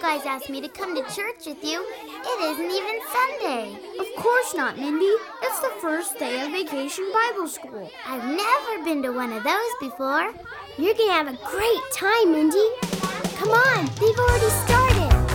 guys asked me to come to church with you. It isn't even Sunday. Of course not, Mindy. It's the first day of Vacation Bible School. I've never been to one of those before. You're going to have a great time, Mindy. Come on, they've already started.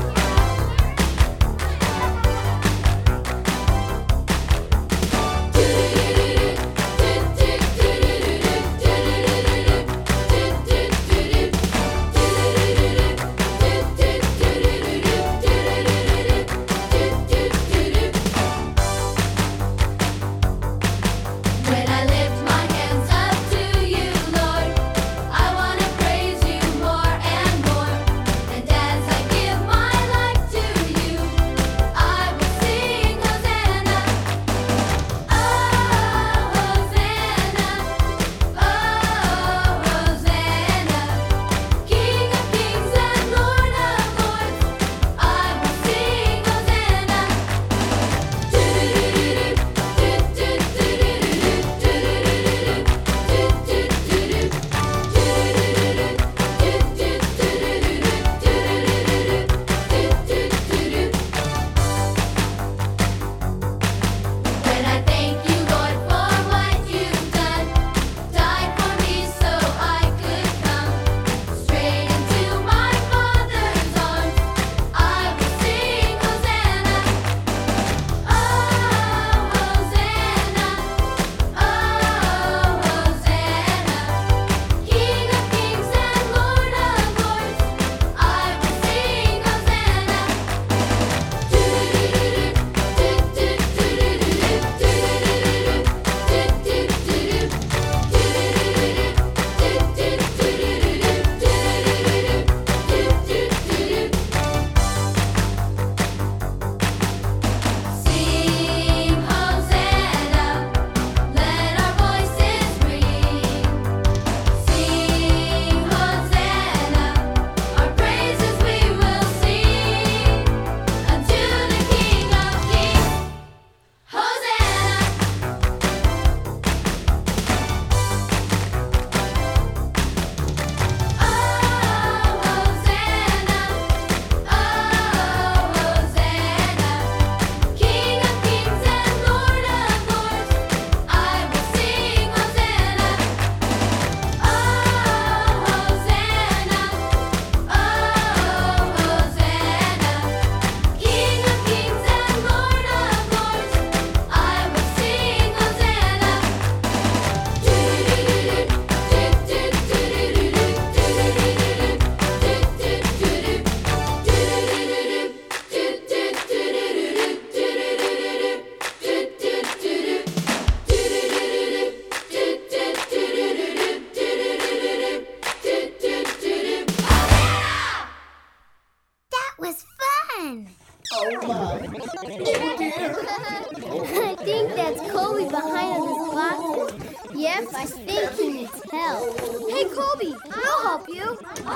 I think that's Colby behind all those boxes. Yep, I think he needs help. Hey, Colby, I'll help you.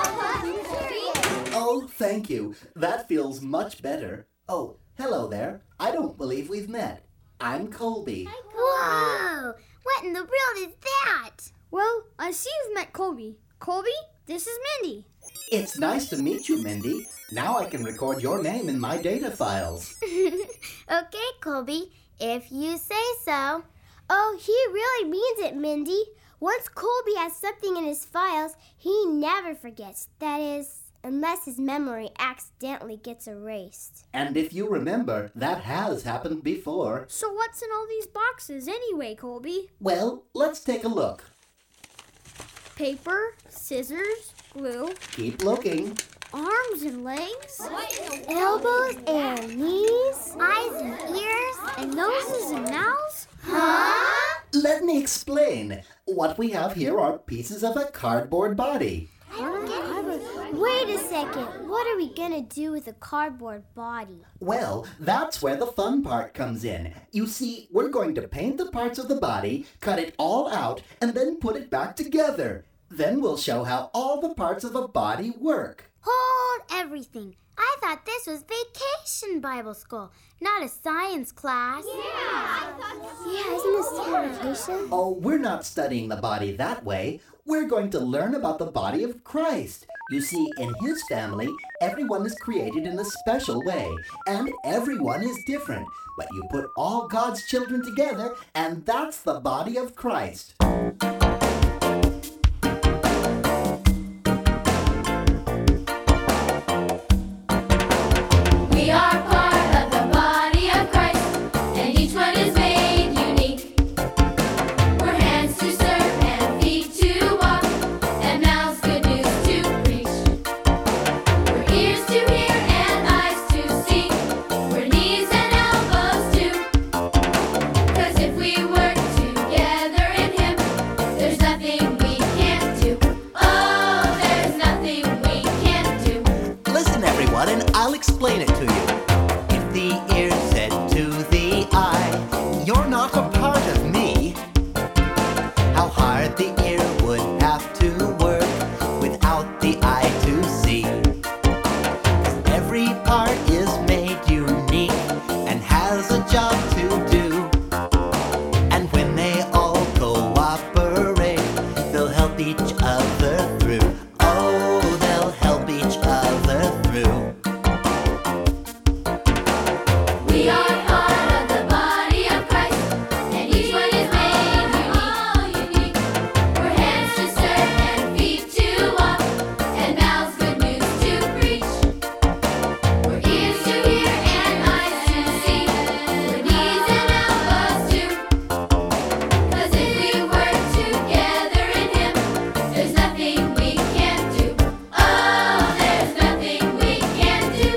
Oh, thank you. That feels much better. Oh, hello there. I don't believe we've met. I'm Colby. Whoa! What in the world is that? Well, I see you've met Colby. Colby, this is Mindy. It's nice to meet you, Mindy. Now I can record your name in my data files. Okay, Colby, if you say so. Oh, he really means it, Mindy. Once Colby has something in his files, he never forgets. That is, unless his memory accidentally gets erased. And if you remember, that has happened before. So what's in all these boxes anyway, Colby? Well, let's take a look. Paper, scissors, glue. Keep looking. Arms and legs. Elbows and knees. Eyes and ears. And noses and mouths. Huh? Let me explain. What we have here are pieces of a cardboard body. Wait a second. What are we gonna do with a cardboard body? Well, that's where the fun part comes in. You see, we're going to paint the parts of the body, cut it all out, and then put it back together. Then we'll show how all the parts of a body work. Hold everything. I thought this was Vacation Bible School, not a science class. Yeah, isn't this vacation? Oh, we're not studying the body that way. we're going to learn about the body of Christ. You see, in his family, everyone is created in a special way, and everyone is different. But you put all God's children together, and that's the body of Christ. We are part of the body of Christ, and each one is made unique. We're hands to serve and feet to walk, and mouths good news to preach. We're ears to hear and eyes to see. We're knees and elbows too. 'Cause if we work together in Him, there's nothing we can't do. Oh, there's nothing we can't do. Listen, everyone, and I'll explain it to you. If the ear said to the eye, "You're not a part of me," how hard the ear would have to work without the eye to see. 'Cause every part is made unique and has a job to do. And when they all cooperate, they'll help each other through. Oh, they'll help each other through. We are part of the body of Christ, and each one is made unique. We're hands to serve and feet to walk, and mouths good news to preach. We're ears to hear and eyes to see. We're knees and elbows too. 'Cause if we work together in Him, there's nothing we can't do. Oh, there's nothing we can't do.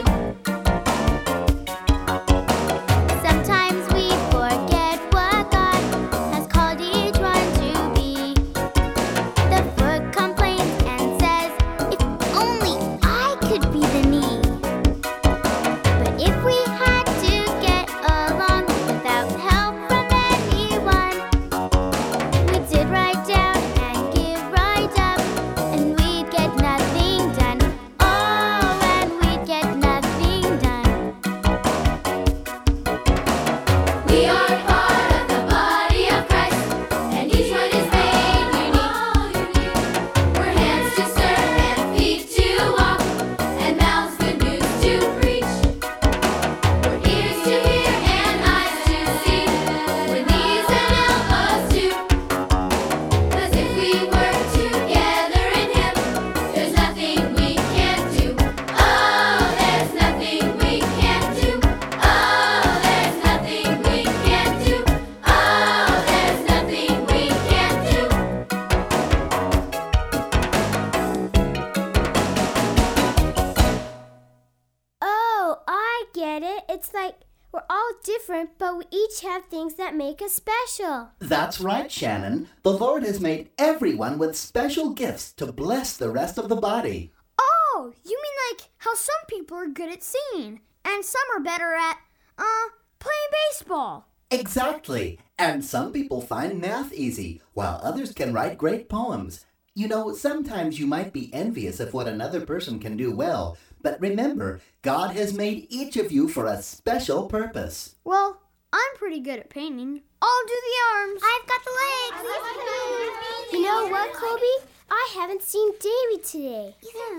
Sometimes we forget what God has called each one to be. The foot complains and says, "If only I could be the knee." But if we had to get along without help from anyone, we did right down and give right up, and we'd get nothing done. Oh, and we'd get nothing done. We are part of the body of Christ, and each one is made unique. We're hands to serve and feet to walk, and mouths good news to preach. We're ears to hear and eyes to see. We're knees and elbows too. 'Cause if we work together in Him, there's nothing we can't do. Oh, there's nothing we can't do. Oh, there's nothing we can't do. Oh, there's nothing we can't do. Oh, I get it. It's like we're all different, but we each have things that make us special. That's right, Shannon. The Lord has made everyone with special gifts to bless the rest of the body. Oh, you mean like how some people are good at singing and some are better at, playing baseball. Exactly. And some people find math easy, while others can write great poems. You know, sometimes you might be envious of what another person can do well, but remember, God has made each of you for a special purpose. Well, I'm pretty good at painting. I'll do the arms. I've got the legs. You know what, Kobe? I haven't seen Davy today.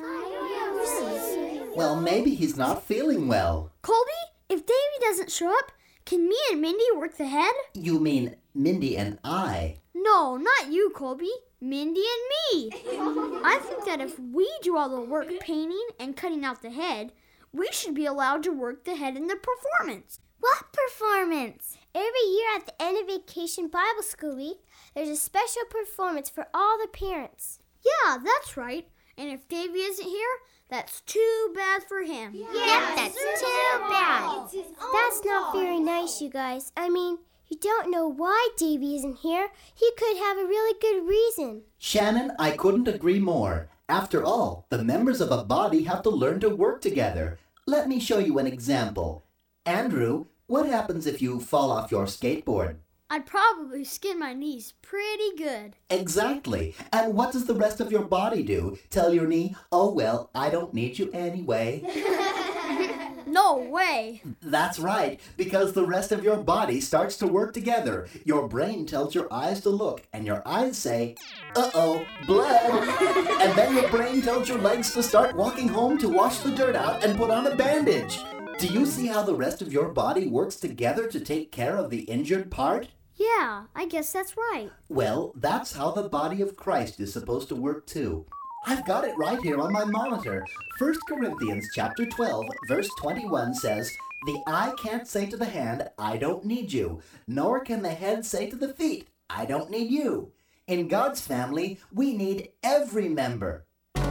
Well, maybe he's not feeling well. Colby, if Davy doesn't show up, can me and Mindy work the head? You mean Mindy and I? No, not you, Colby. Mindy and me. I think that if we do all the work painting and cutting out the head, we should be allowed to work the head in the performance. What performance? Every year at the end of Vacation Bible School Week, there's a special performance for all the parents. Yeah, that's right. And if Davy isn't here, that's too bad for him. Yeah, that's too bad. That's not very nice, you guys. I mean, you don't know why Davy isn't here. He could have a really good reason. Shannon, I couldn't agree more. After all, the members of a body have to learn to work together. Let me show you an example. Andrew, what happens if you fall off your skateboard? I'd probably skin my knees pretty good. Exactly. And what does the rest of your body do? Tell your knee, "Oh, well, I don't need you anyway." No way. That's right, because the rest of your body starts to work together. Your brain tells your eyes to look, and your eyes say, uh-oh, blood. And then your brain tells your legs to start walking home to wash the dirt out and put on a bandage. Do you see how the rest of your body works together to take care of the injured part? Yeah, I guess that's right. Well, that's how the body of Christ is supposed to work too. I've got it right here on my monitor. 1 Corinthians chapter 12, verse 21 says, "The eye can't say to the hand, 'I don't need you,' nor can the head say to the feet, 'I don't need you.' In God's family, we need every member."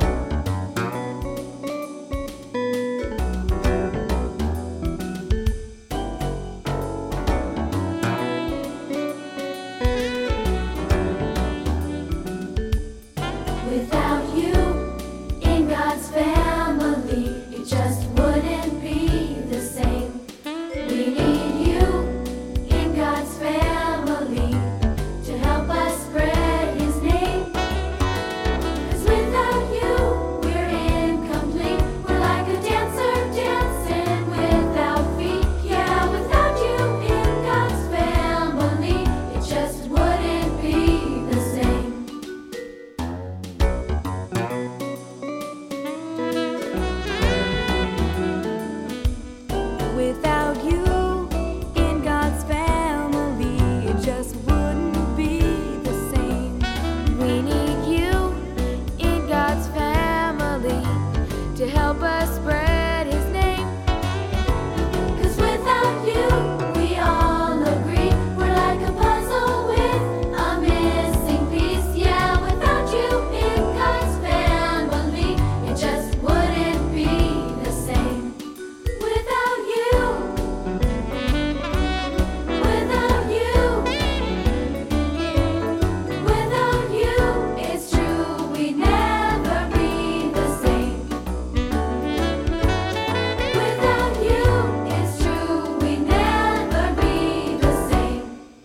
Without you in God's family, it just wouldn't be the same. We need you in God's family to help us spread His name. 'Cause without you, we're incomplete. We're like a dancer dancing without feet. Yeah, without you in God's family, it just wouldn't be the same. Without you in God's family, it just wouldn't be the same. We need you in God's family to help us spread His name. 'Cause without you, we all agree, we're like a puzzle with a missing piece. Yeah, without you in God's family, it just wouldn't be the same. Without you, it's true, we'd never be the same. Without you, it's true, we'd never be the same.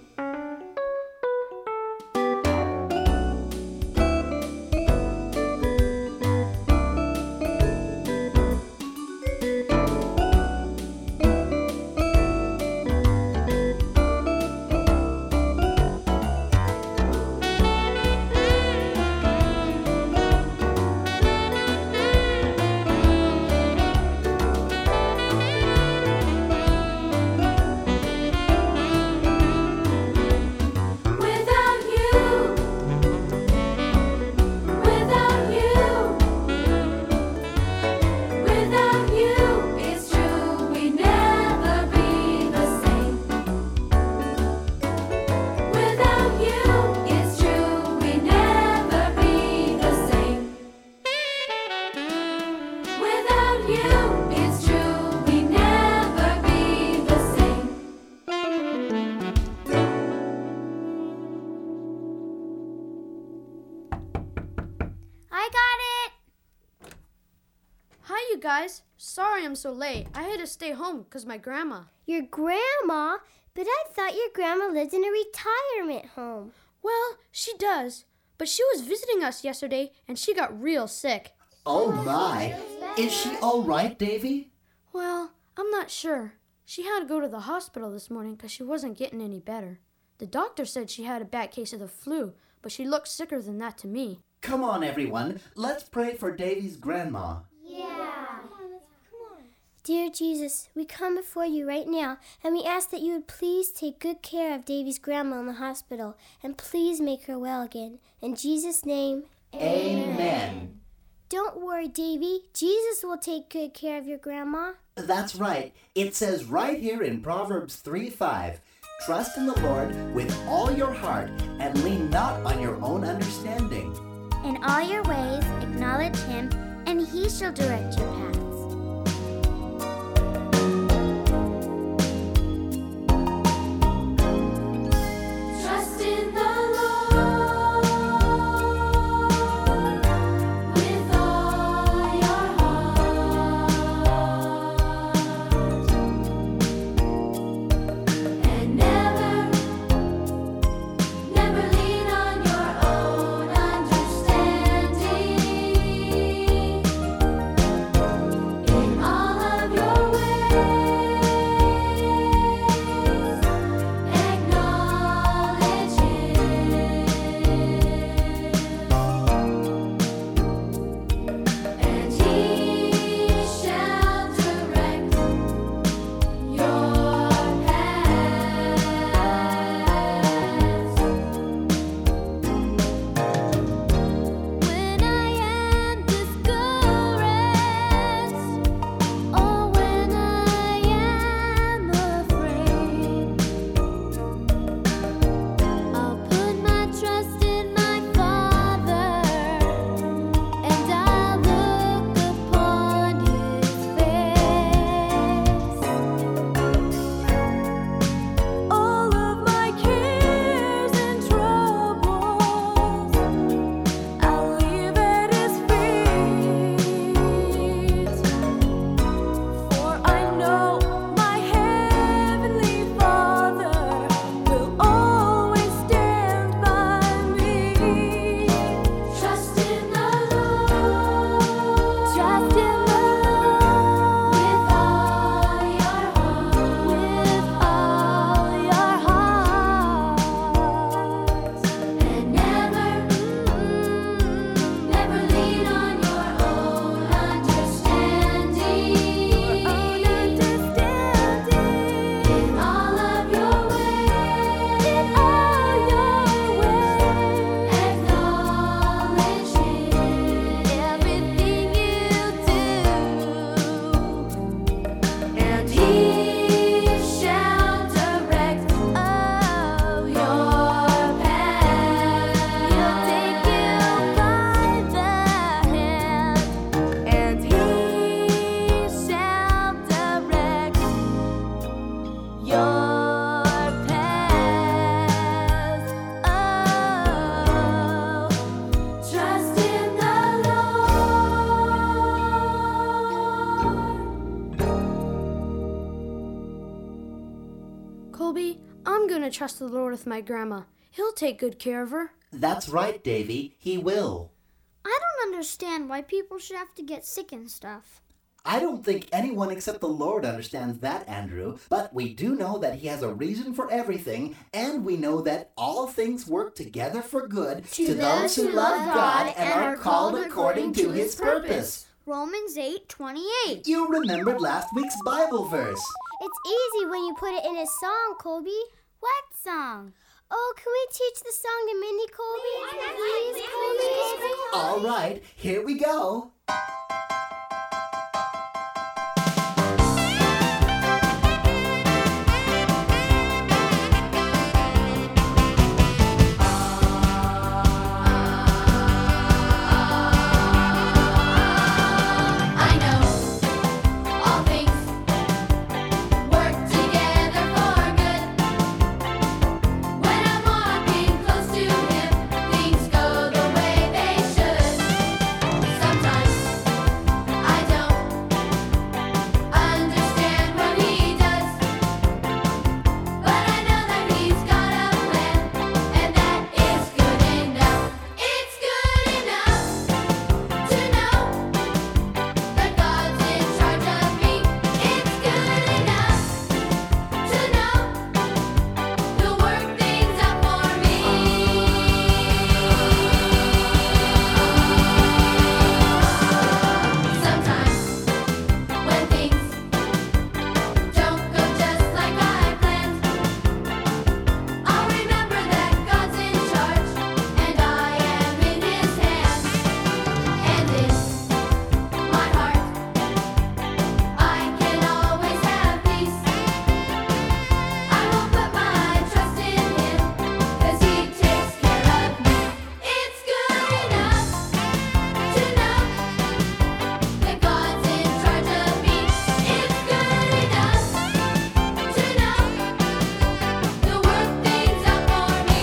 Without you, it's true, we'd never be the same. Without you, it's true, we'd never be the same. Without you, it's true, we'd never be the same. I got it! Hi, you guys. Sorry I'm so late. I had to stay home because my grandma. Your grandma? But I thought your grandma lived in a retirement home. Well, she does. But she was visiting us yesterday and she got real sick. Oh my! Is she all right, Davy? Well, I'm not sure. She had to go to the hospital this morning because she wasn't getting any better. The doctor said she had a bad case of the flu, but she looked sicker than that to me. Come on, everyone. Let's pray for Davy's grandma. Dear Jesus, we come before you right now, and we ask that you would please take good care of Davy's grandma in the hospital, and please make her well again. In Jesus' name, Amen. don't worry, Davy. Jesus will take good care of your grandma. That's right. It says right here in Proverbs 3:5, "Trust in the Lord with all your heart and lean not on your own understanding." In all your ways, acknowledge him, and he shall direct your paths. Trust in the Lord with all your heart, and never lean on your own understanding. Colby. I'm gonna trust the Lord with my grandma. He'll take good care of her. That's right, Davy. He will. I don't understand why people should have to get sick and stuff. I don't think anyone except the Lord understands that, Andrew, but we do know that he has a reason for everything, and we know that all things work together for good to those who love God and are called according to his purpose. Romans 8:28. You remembered last week's Bible verse. It's easy when you put it in a song, Colby. What song? Oh, can we teach the song to Mindy, Colby? Please, Colby. All right, here we go. I know all things work together for good. When I'm walking close to him, things go the way they should. Sometimes I don't understand what he does, but I know that he's got a plan, and that is good enough. It's good enough to know that God's in charge of me. It's good enough to know He'll work things out for me. Sometimes when things don't go just like I planned, I'll remember that God's in charge and I am in His hands. And in my heart, I can always have peace. I will put my trust in Him, 'cause He takes care of me. It's good enough to know that God's in charge of me. It's good enough to know He'll work things out for me.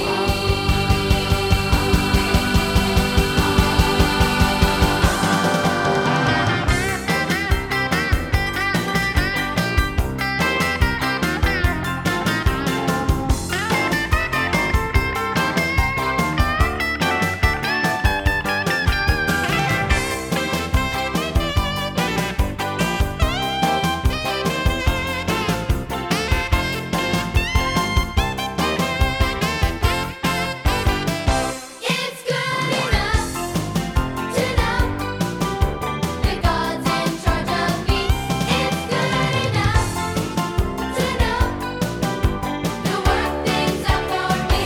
It's good enough to know that God's in charge of me. It's good enough to know He'll work things out for me.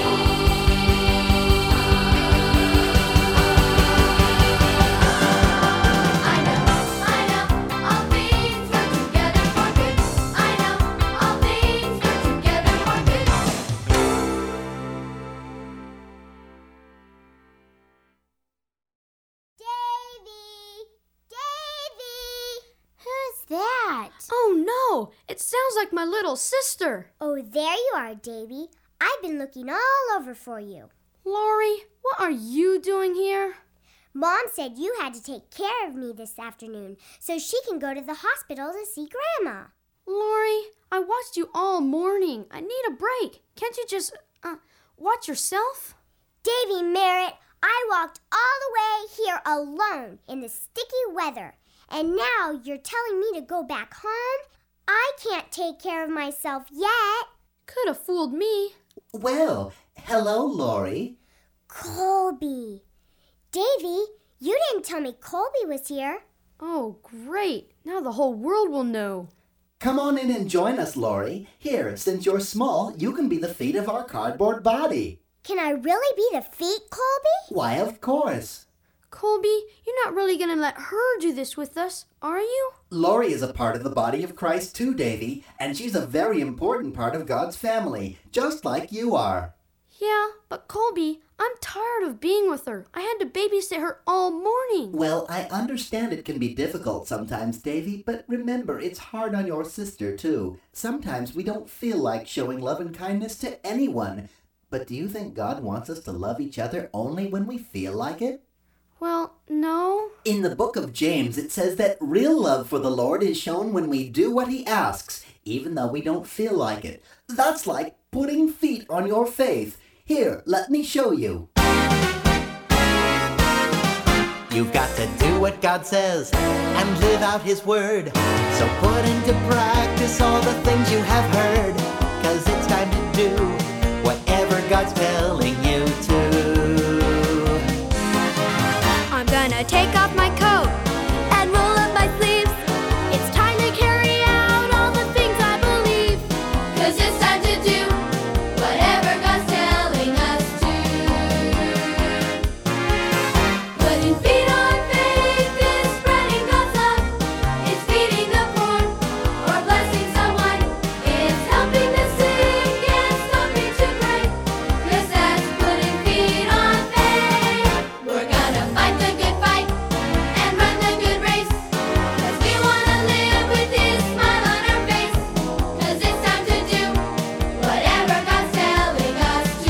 I know all things work together for good. I know all things work together for good. Davy! Who's that? Oh no! It sounds like my little sister. Oh, there you are, Davy. I've been looking all over for you. Lori, what are you doing here? Mom said you had to take care of me this afternoon so she can go to the hospital to see Grandma. Lori, I watched you all morning. I need a break. Can't you just, watch yourself? Davy Merritt, I walked all the way here alone in the sticky weather, and now you're telling me to go back home? I can't take care of myself yet. Could have fooled me. Well, hello, Lori. Colby. Davy, you didn't tell me Colby was here. Oh, great. Now the whole world will know. Come on in and join us, Lori. Here, since you're small, you can be the feet of our cardboard body. Can I really be the feet, Colby? Why, of course. Colby, you're not really going to let her do this with us, are you? Lori is a part of the body of Christ too, Davy, and she's a very important part of God's family, just like you are. Yeah, but Colby, I'm tired of being with her. I had to babysit her all morning. Well, I understand it can be difficult sometimes, Davy, but remember, it's hard on your sister, too. Sometimes we don't feel like showing love and kindness to anyone. But do you think God wants us to love each other only when we feel like it? Well, no. In the book of James, it says that real love for the Lord is shown when we do what he asks, even though we don't feel like it. That's like putting feet on your faith. Here, let me show you. You've got to do what God says and live out His word. So put into practice all the things you have heard, 'cause it's time to do whatever God's telling you to. I'm gonna take off my coat and roll up my sleeves. It's time to carry out all the things I believe. 'Cause it's time to do whatever God's telling us to. Putting feet on faith is spreading God's love. It's feeding the poor or blessing someone. It's helping the sick and stopping to pray. 'Cause that's putting feet on faith. We're gonna fight the good fight and run the good race. 'Cause we wanna live with His smile on our face. 'Cause it's time to do whatever God's telling us to.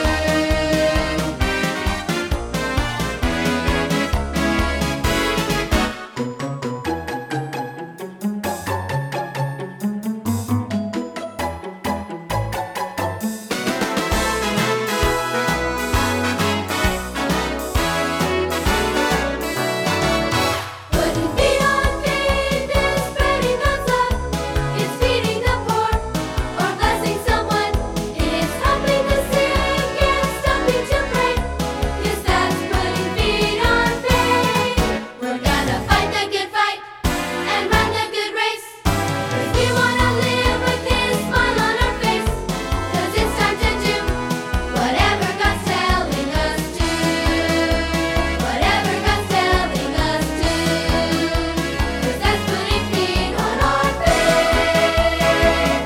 Putting feet on faith is spreading God's love. It's feeding the poor or blessing someone. It's helping the sick and stopping to pray. 'Cause that's putting feet on faith. We're gonna fight the good fight and run the good race. 'Cause we wanna live with His smile on our face. 'Cause it's time to do whatever God's telling us to. Whatever God's telling us to. 'Cause that's putting feet on our faith.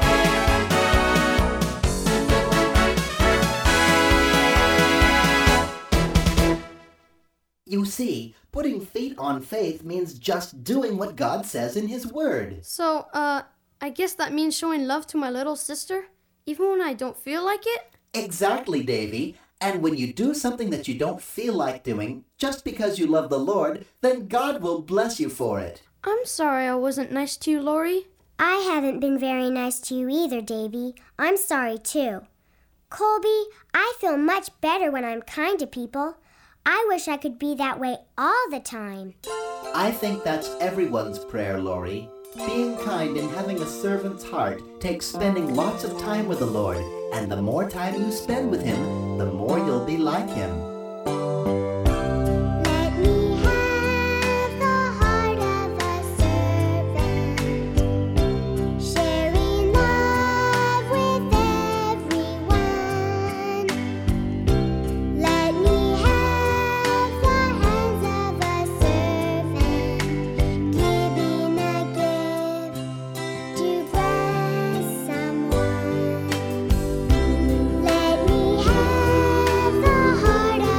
You see, putting feet on faith means just doing what God says in His Word. So, I guess that means showing love to my little sister, even when I don't feel like it? Exactly, Davy. And when you do something that you don't feel like doing, just because you love the Lord, then God will bless you for it. I'm sorry I wasn't nice to you, Lori. I haven't been very nice to you either, Davy. I'm sorry too. Colby, I feel much better when I'm kind to people. I wish I could be that way all the time. I think that's everyone's prayer, Lori. Being kind and having a servant's heart takes spending lots of time with the Lord, and the more time you spend with Him, the more you'll be like Him. Let me have the heart of a servant, sharing love with everyone. Let me have the hands of a servant, giving a gift to bless someone. Let me have the heart of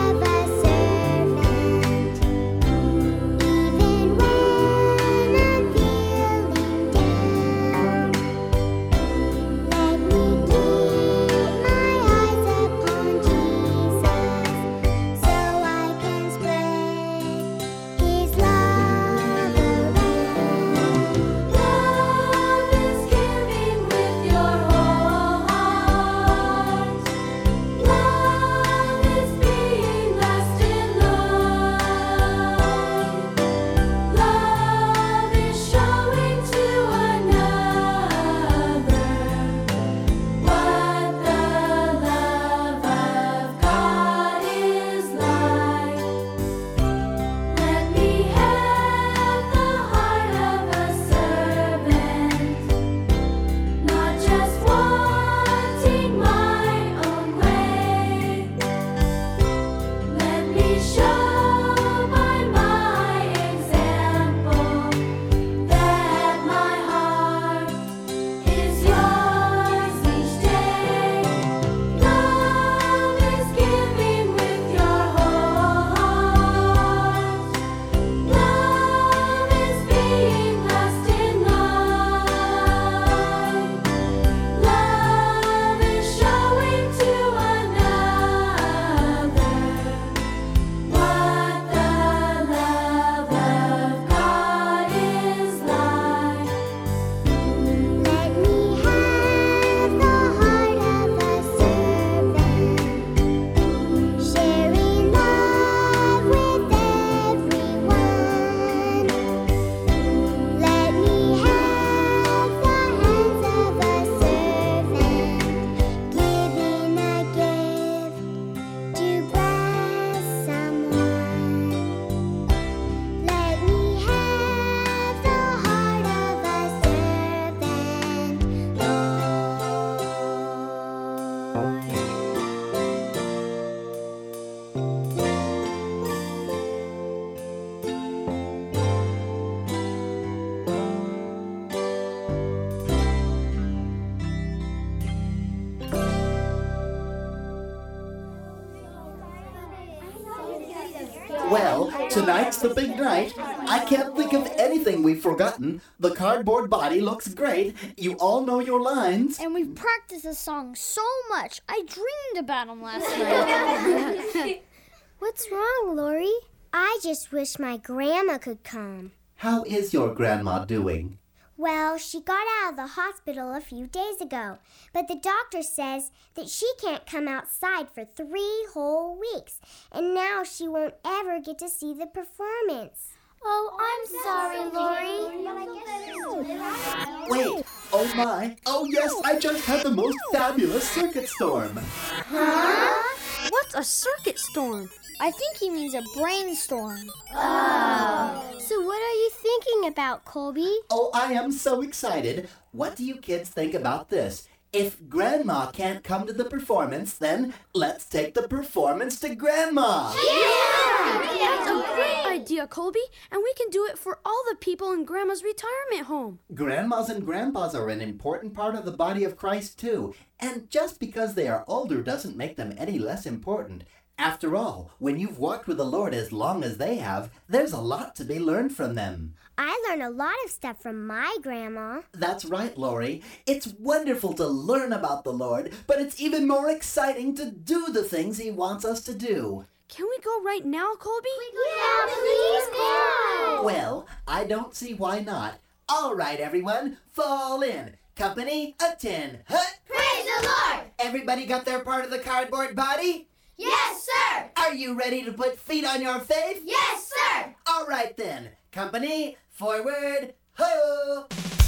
Tonight's the big night. I can't think of anything we've forgotten. The cardboard body looks great. You all know your lines. And we've practiced the song so much. I dreamed about them last night. What's wrong, Lori? I just wish my grandma could come. How is your grandma doing? Well, she got out of the hospital a few days ago, but the doctor says that she can't come outside for 3 whole weeks, and now she won't ever get to see the performance. Oh, I'm sorry, Lori. Wait, oh my. Oh yes, I just had the most fabulous circuit storm. Huh? What's a circuit storm? I think he means a brainstorm. So what are you thinking about, Colby? Oh, I am so excited. What do you kids think about this? If Grandma can't come to the performance, then let's take the performance to Grandma. That's a great idea, Colby. And we can do it for all the people in Grandma's retirement home. Grandmas and grandpas are an important part of the body of Christ, too. And just because they are older doesn't make them any less important. After all, when you've walked with the Lord as long as they have, there's a lot to be learned from them. I learned a lot of stuff from my grandma. That's right, Lori. It's wonderful to learn about the Lord, but it's even more exciting to do the things He wants us to do. Can we go right now, Colby? Yeah, please go. Well, I don't see why not. All right, everyone, fall in. Company, attend. Hut! Praise the Lord! Everybody got their part of the cardboard body? Yes, sir! Are you ready to put feet on your faith? Yes, sir! All right then. Company, forward, ho!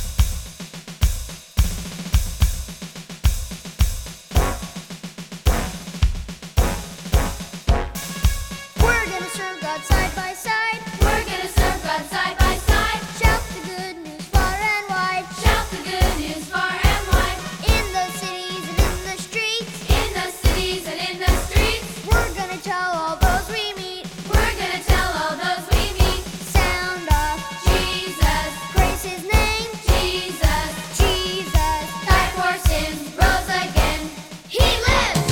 We're gonna serve God side by side. We're gonna serve God side by side. Shout the good news far and wide. Shout the good news far and wide. In the cities and in the streets. In the cities and in the streets. We're gonna tell all those we meet. We're gonna tell all those we meet. Sound off. Jesus, Praise His name. Jesus, Jesus. died for sins, rose again. He lives!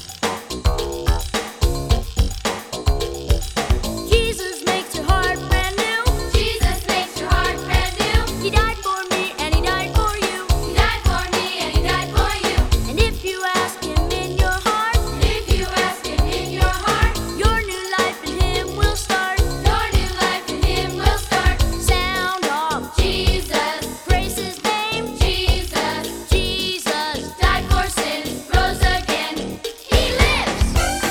Jesus makes your heart brand new. Jesus makes your heart brand new. He died for me and He died for you. He died for me and He died for you. And if you ask Him in your heart, And if you ask Him in your heart, your new life in Him will start. your new life in Him will start. Sound off. Jesus, Praise His name. Jesus, Jesus. died for sins, rose again. He lives!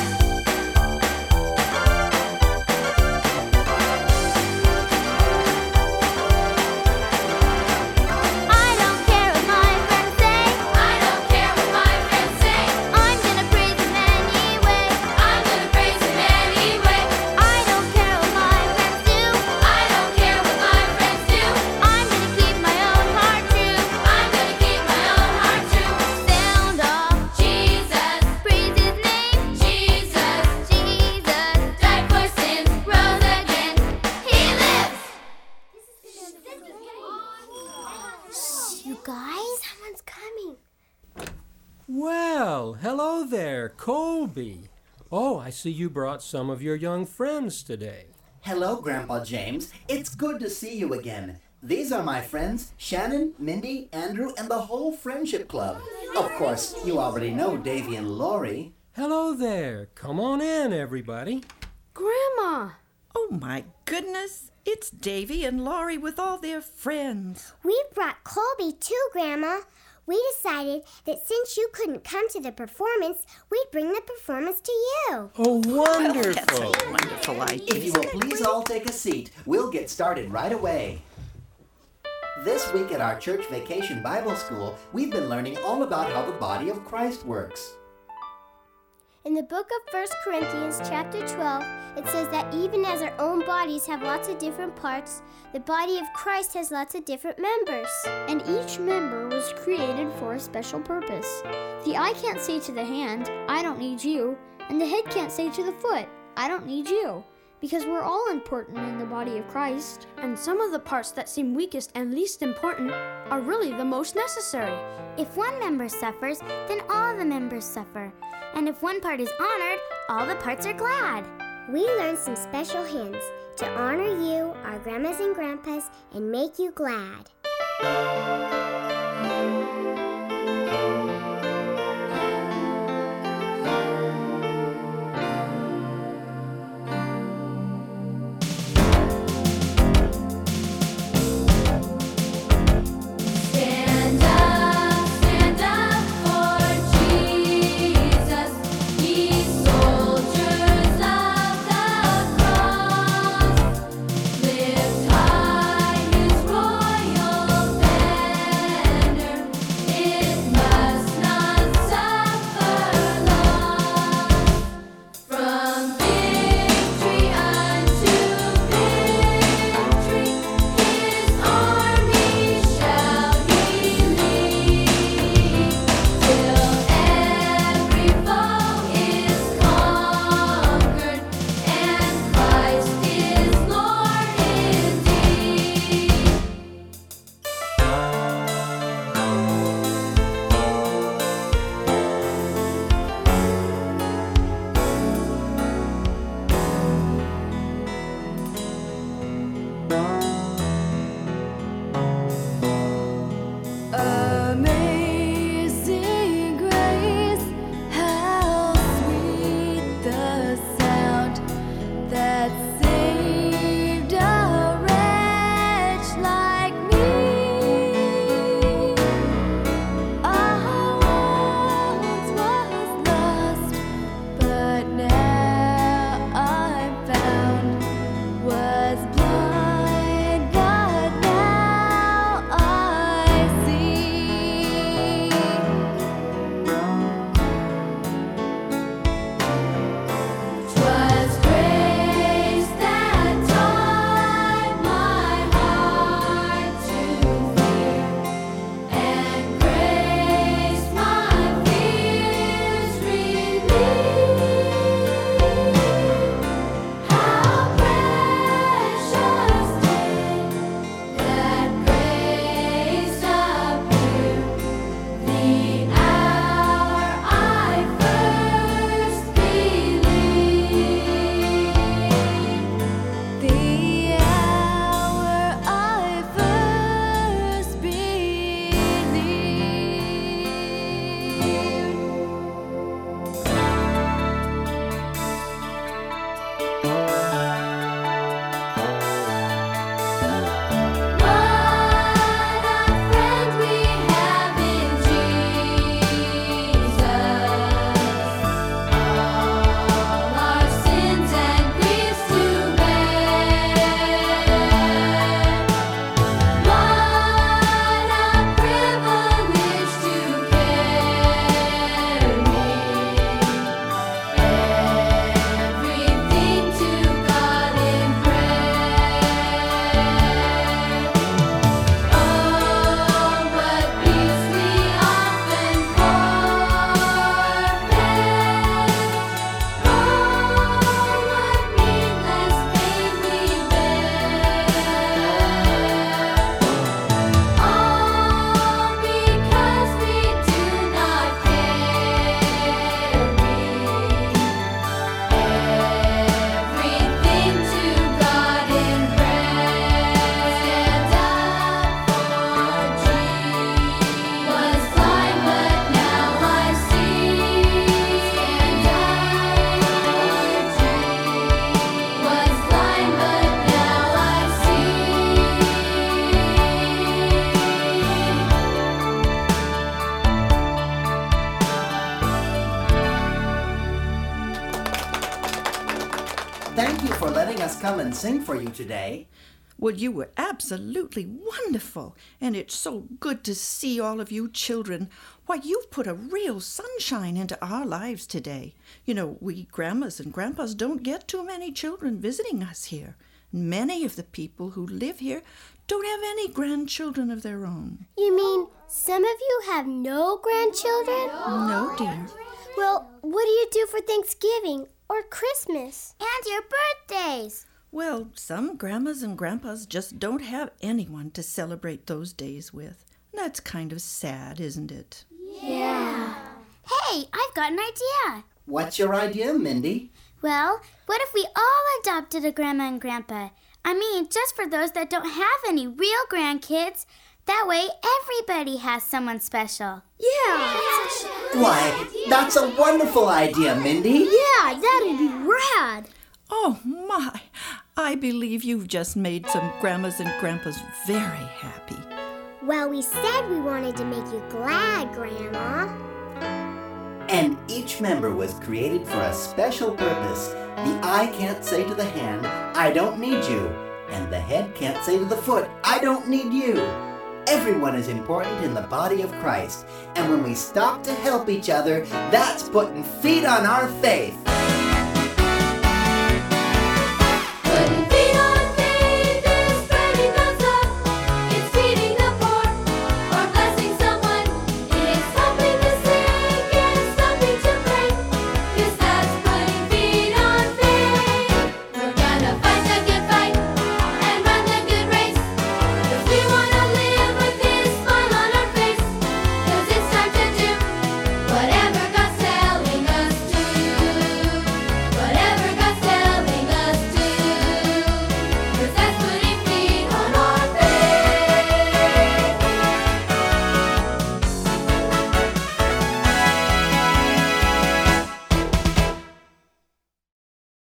I don't care what my friends say. I don't care what my friends say. I'm gonna praise Him anyway. I'm gonna praise Him anyway. I don't care what my friends do. I don't care what my friends do. I'm gonna keep my own heart true. I'm gonna keep my own heart true. Sound off. Jesus, Praise His name. Jesus, Jesus. died for sins, rose again. He lives! You guys, someone's coming. Well, hello there, Colby. Oh, I see you brought some of your young friends today. Hello, Grandpa James. It's good to see you again. These are my friends, Shannon, Mindy, Andrew, and the whole Friendship Club. Of course, you already know Davy and Lori. Hello there. Come on in, everybody. Grandma! Oh my goodness, it's Davy and Laurie with all their friends. We brought Colby too, Grandma. We decided that since you couldn't come to the performance, we'd bring the performance to you. Oh, wonderful. That's a wonderful idea. If you will please all take a seat, we'll get started right away. This week at our church vacation Bible school, we've been learning all about how the body of Christ works. In the book of 1 Corinthians chapter 12, it says that even as our own bodies have lots of different parts, the body of Christ has lots of different members. And each member was created for a special purpose. The eye can't say to the hand, I don't need you, and the head can't say to the foot, I don't need you, because we're all important in the body of Christ. And some of the parts that seem weakest and least important are really the most necessary. If one member suffers, then all the members suffer. And if one part is honored, all the parts are glad. we learned some special hymns to honor you, our grandmas and grandpas, and make you glad. Stand up for Jesus, ye soldiers of the cross. Lift high his royal banner, it must not suffer loss. From victory unto victory, his army shall he lead, till every foe is conquered, and Christ is Lord indeed. Amazing grace, how sweet the sound that saved a wretch like me. I once was lost, but now I'm found. Was blind, but now I see. 'Twas grace that taught my heart to fear, and grace my fears relieved. How precious day that grace appeared, the hour I first believed. The hour I first believed. What a friend we have in Jesus, all our sins and griefs to bear. What a privilege to carry everything to God in prayer. Oh, what peace we often forfeit. Oh, what needless pain we bear. All because we do not carry everything to God in prayer. Stand up for Jesus. Was blind, but now I see. Stand up for Jesus. Was blind, but now I see. Thank you for letting us come and sing for you today. Well, you were absolutely wonderful, and it's so good to see all of you children. Why, you've put a real sunshine into our lives today. You know, we grandmas and grandpas don't get too many children visiting us here. Many of the people who live here don't have any grandchildren of their own. You mean some of you have no grandchildren? No, dear. Well, what do you do for Thanksgiving or Christmas? And your birthdays? Well, some grandmas and grandpas just don't have anyone to celebrate those days with. That's kind of sad, isn't it? Yeah. Hey, I've got an idea. What's your idea, Mindy? Well, what if we all adopted a grandma and grandpa? I mean, just for those that don't have any real grandkids. That way, everybody has someone special. Yeah. Why, that's a wonderful idea, Mindy. Yeah, that'd be rad. Oh, my. I believe you've just made some grandmas and grandpas very happy. Well, we said we wanted to make you glad, Grandma. And each member was created for a special purpose. The eye can't say to the hand, I don't need you. And the head can't say to the foot, I don't need you. Everyone is important in the body of Christ. And when we stop to help each other, that's putting feet on our faith.